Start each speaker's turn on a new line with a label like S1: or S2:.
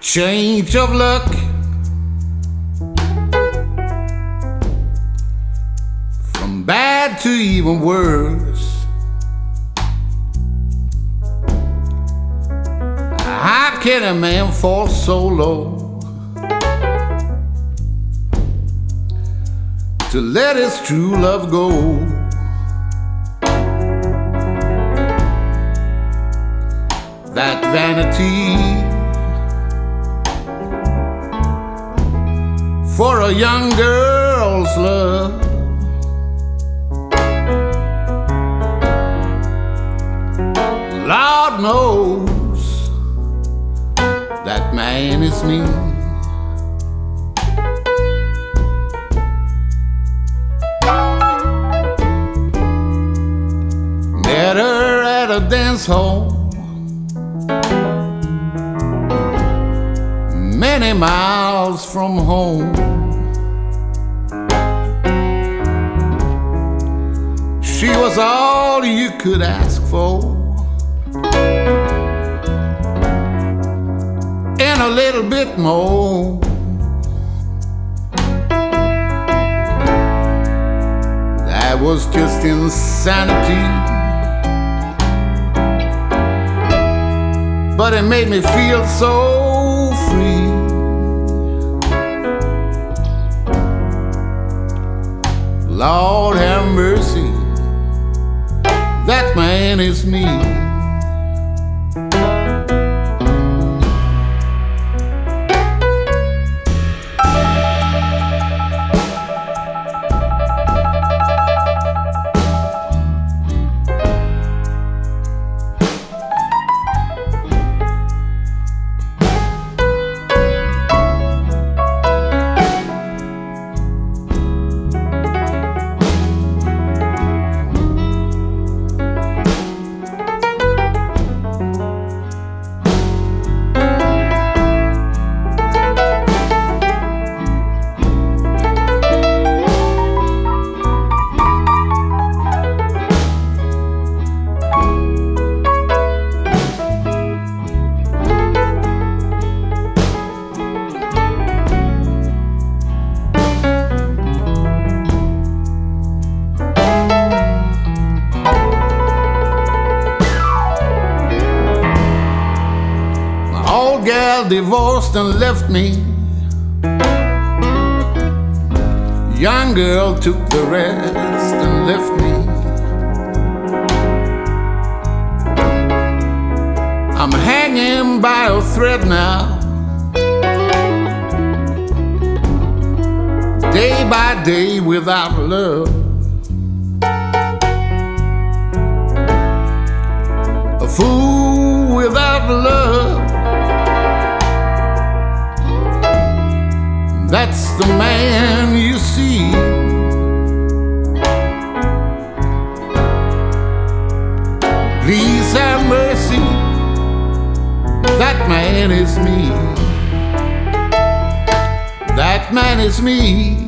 S1: change of luck. From bad to even worse. How can a man fall so low to let his true love go? That vanity for a young girl's love, Lord knows that man is me. Met her at a dance hall many miles from home. She was all you could ask for, and a little bit more. That was just insanity, but it made me feel so free. Lord have mercy, that man is me. Old gal divorced and left me. Young girl took the rest and left me. I'm hanging by a thread now, day by day without love. A fool without love, that's the man you see. Please have mercy, that man is me. That man is me.